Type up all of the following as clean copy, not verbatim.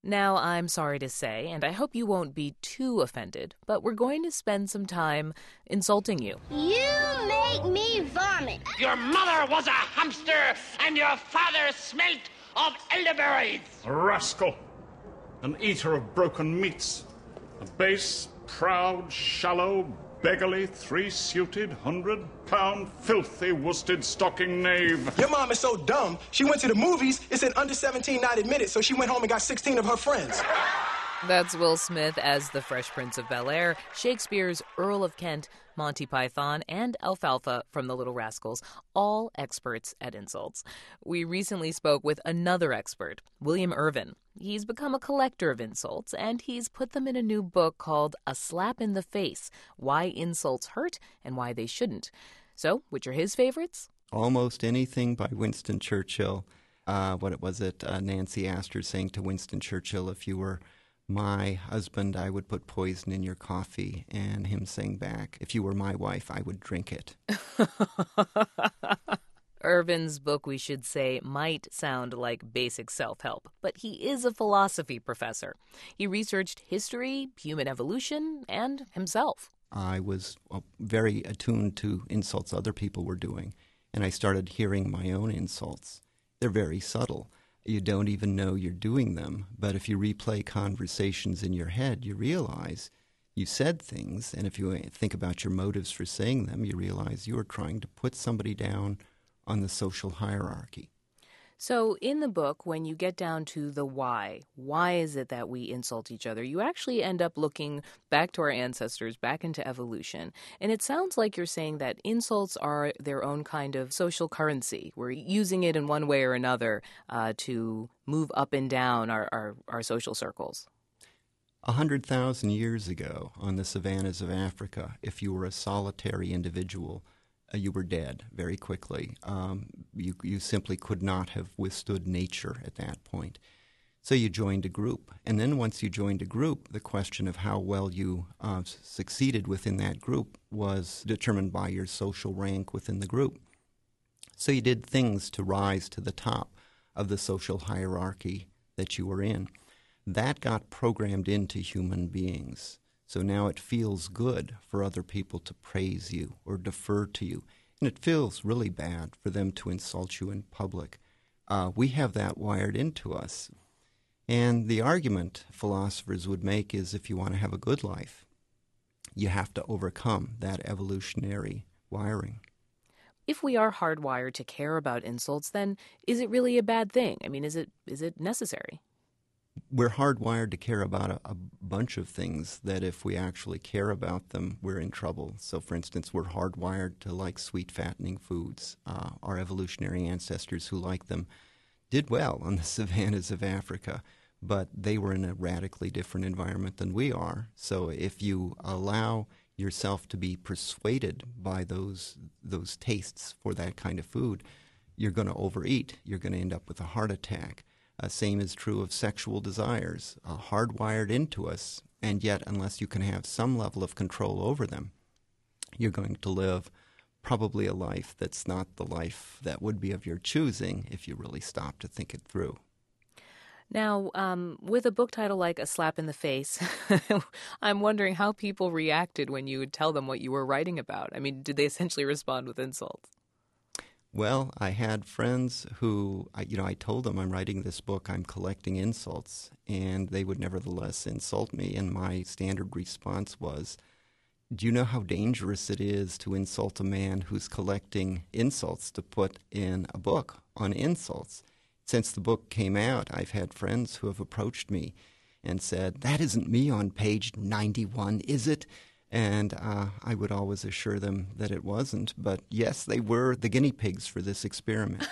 Now, I'm sorry to say, and I hope you won't be too offended, but we're going to spend some time insulting you. You make me vomit. Your mother was a hamster, and your father smelt of elderberries. A rascal, an eater of broken meats, a base, proud, shallow, beggarly, three-suited, 100-pound, filthy, worsted stocking knave. Your mom is so dumb, she went to the movies, it said under 17 not admitted, so she went home and got 16 of her friends. That's Will Smith as the Fresh Prince of Bel-Air, Shakespeare's Earl of Kent, Monty Python, and Alfalfa from The Little Rascals, all experts at insults. We recently spoke with another expert, William Irvin. He's become a collector of insults, and he's put them in a new book called A Slap in the Face, Why Insults Hurt and Why They Shouldn't. So, which are his favorites? Almost anything by Winston Churchill. Nancy Astor saying to Winston Churchill, if you were my husband, I would put poison in your coffee, and him saying back, if you were my wife, I would drink it. Irvin's book, we should say, might sound like basic self-help, but he is a philosophy professor. He researched history, human evolution, and himself. I was very attuned to insults other people were doing, and I started hearing my own insults. They're very subtle. You don't even know you're doing them, but if you replay conversations in your head, you realize you said things, and if you think about your motives for saying them, you realize you are trying to put somebody down on the social hierarchy. So in the book, when you get down to the why is it that we insult each other, you actually end up looking back to our ancestors, back into evolution. And it sounds like you're saying that insults are their own kind of social currency. We're using it in one way or another to move up and down our social circles. 100,000 years ago on the savannas of Africa, if you were a solitary individual, you were dead very quickly. You simply could not have withstood nature at that point. So you joined a group. And then once you joined a group, the question of how well you succeeded within that group was determined by your social rank within the group. So you did things to rise to the top of the social hierarchy that you were in. That got programmed into human beings. So now it feels good for other people to praise you or defer to you. And it feels really bad for them to insult you in public. We have that wired into us. And the argument philosophers would make is if you want to have a good life, you have to overcome that evolutionary wiring. If we are hardwired to care about insults, then is it really a bad thing? I mean, is it necessary? We're hardwired to care about a bunch of things that if we actually care about them, we're in trouble. So, for instance, we're hardwired to like sweet, fattening foods. Our evolutionary ancestors who liked them did well on the savannas of Africa, but they were in a radically different environment than we are. So if you allow yourself to be persuaded by those tastes for that kind of food, you're going to overeat. You're going to end up with a heart attack. Same is true of sexual desires, hardwired into us, and yet unless you can have some level of control over them, you're going to live probably a life that's not the life that would be of your choosing if you really stop to think it through. Now, with a book title like A Slap in the Face, I'm wondering how people reacted when you would tell them what you were writing about. I mean, did they essentially respond with insults? Well, I had friends who, I told them I'm writing this book, I'm collecting insults, and they would nevertheless insult me, and my standard response was, do you know how dangerous it is to insult a man who's collecting insults to put in a book on insults? Since the book came out, I've had friends who have approached me and said, that isn't me on page 91, is it? And I would always assure them that it wasn't. But yes, they were the guinea pigs for this experiment.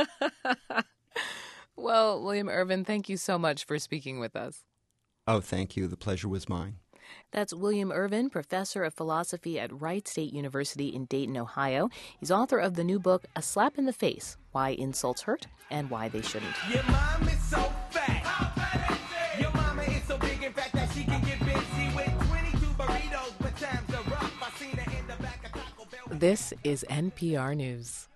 Well, William Irvin, thank you so much for speaking with us. Oh, thank you. The pleasure was mine. That's William Irvin, professor of philosophy at Wright State University in Dayton, Ohio. He's author of the new book, A Slap in the Face, Why Insults Hurt and Why They Shouldn't. Your mom is so fat. Your mama is so big, in fact, that she can get busy with 22 burritos, but times are rough. I seen her in the back of Taco Bell. This is NPR News.